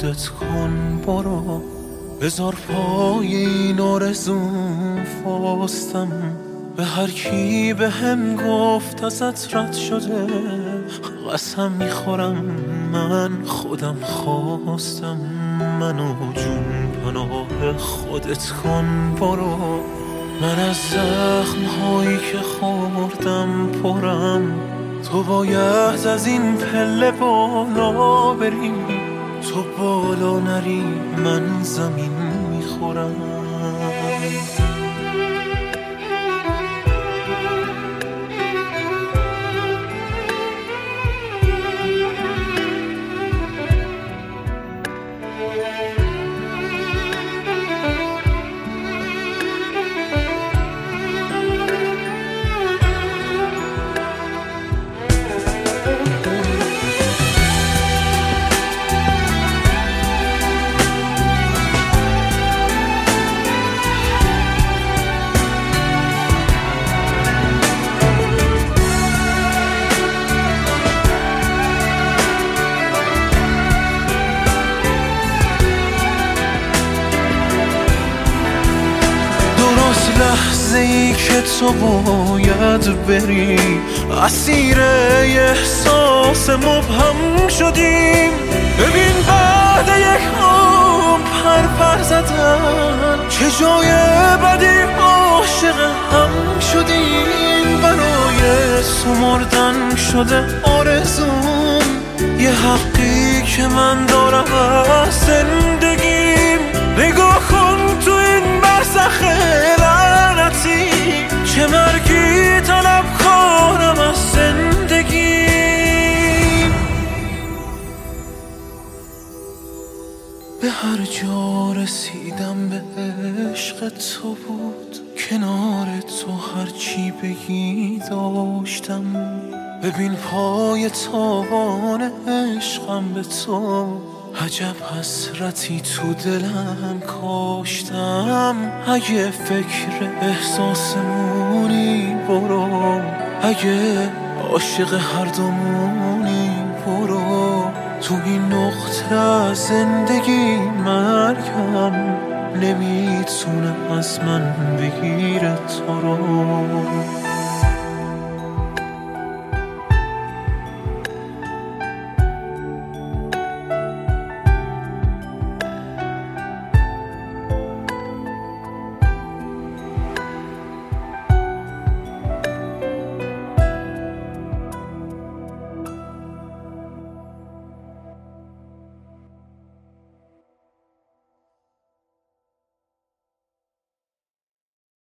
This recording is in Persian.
خودت کن برو، بذار پای این آرزوم فاستم. به هر کی به هم گفت ازت رد شده، قسم میخورم من خودم خواستم. منو جون پناه خودت کن برو، من از زخم هایی که خوردم پرم. تو باید از این پله بالا بری، تو بالا نری من زمین میخورم. لحظه ای که تو باید بری، اسیر احساس مبهم شدیم. ببین بعد یک عمر پر زدن، چه جای بدی عاشق هم شدیم. برای سمردن شده آرزوم، یه حقی که من دارم از زندگیم. نگاه کن تو این برزخ لعنتی، چه مرگی طلب کنم از زندگی. به هر جا رسیدم به عشق تو بود، کنار تو هرچی بگی داشتم. ببین پای تابان عشقم به تو، عجب حسرتی تو دلم کاشتم. اگه فکر احساسمونی برو، اگه عاشق هر دومونی برو. تو این نقطه از زندگی مرگم نمیتونه از من بگیره تو رو.